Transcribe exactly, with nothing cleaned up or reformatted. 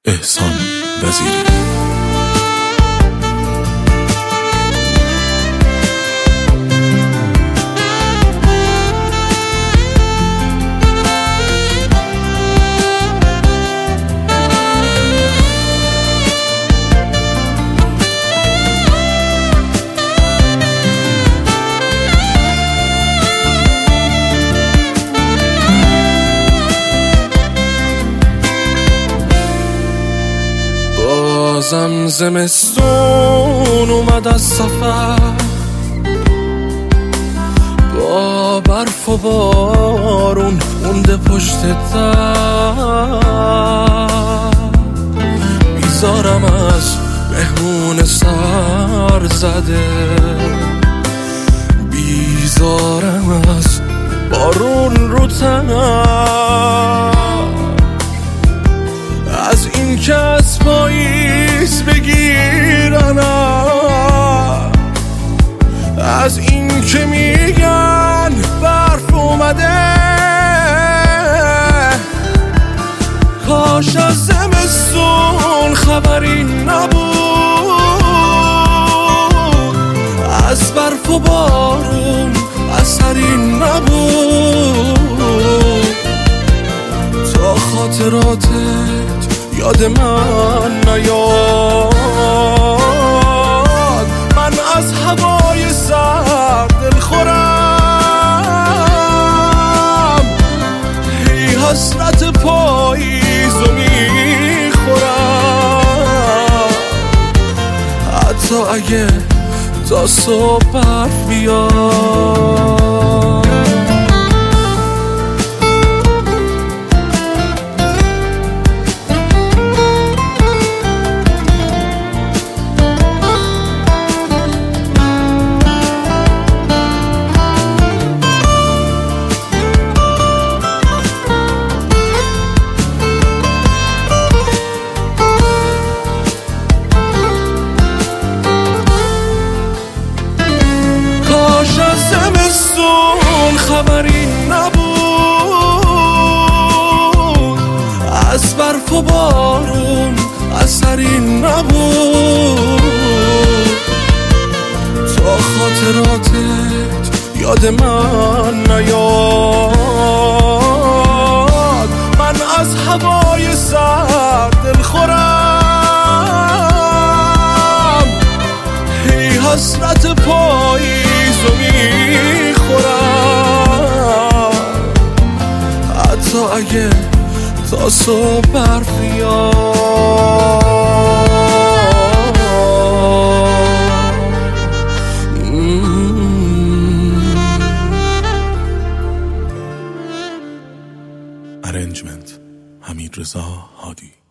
احسان وزیری. بازم زمستون اومد از سفر، با برف و بارون مونده پشت در. بیزارم از مهمون سر زده، بیزارم از بارون رو تنم، از این که از پاییز بگیرنم، از این که میگن برف اومده. کاش از زمستون خبری نبود، از برف و بارون اثری نبود، تا خاطراتت یاد من نیاد. من از هوای سرد دلخورم، هی حسرت پاییزو میخورم، حتی اگه تا صبح برف بیاد. زمستون خبری نبود، از برف و بارون اثری نبود، تا خاطراتت یاد من نیاد. من از هوای سرد دلخورم، هی حسرت پاییزو میخورم، حتی اگه تا صبح برف بیاد. ارنجمنت حمیدرضا هادی.